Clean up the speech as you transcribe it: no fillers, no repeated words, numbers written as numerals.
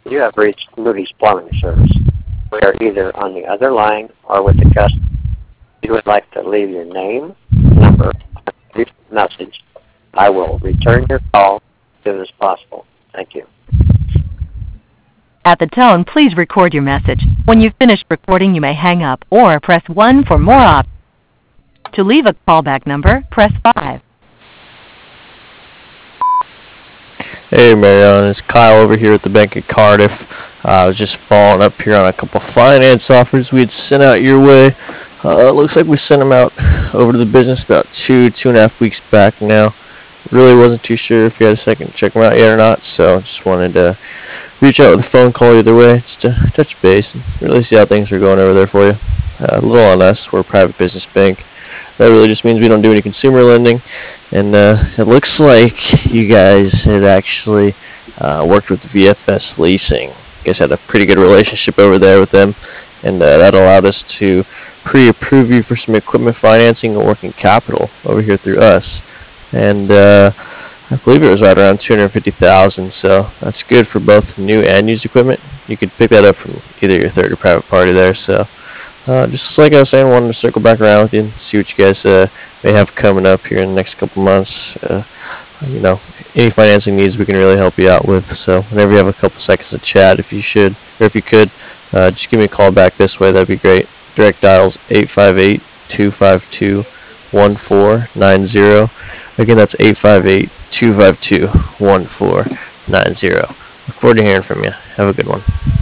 You have reached Moody's Plumbing Service. We are either on the other line or with the customer. If you would like to leave your name, number, and a brief message, I will return your call as soon as possible. Thank you. At the tone, please record your message. When you've finished recording, you may hang up or press 1 for more options. To leave a callback number, press 5. Hey Marion, it's Kyle over here at the Bank of Cardiff. I was just following up here on a couple finance offers we had sent out your way. It looks like we sent them out over to the business about 2.5 weeks back now. Really wasn't too sure if you had a second to check them out yet or not, so just wanted to reach out with a phone call either way, just to touch base and really see how things are going over there for you. A little on us, we're a private business bank. That really just means we don't do any consumer lending, and it looks like you guys had actually worked with VFS Leasing. You guys had a pretty good relationship over there with them, and that allowed us to pre-approve you for some equipment financing and working capital over here through us. And I believe it was right around $250,000, so that's good for both new and used equipment. You could pick that up from either your third or private party there. So just like I was saying, I wanted to circle back around with you and see what you guys may have coming up here in the next couple months. You know, any financing needs we can really help you out with. So whenever you have a couple seconds to chat, if you could, just give me a call back this way. That'd be great. Direct dials 858-252-1490. Again, that's 858-252-1490. Look forward to hearing from you. Have a good one.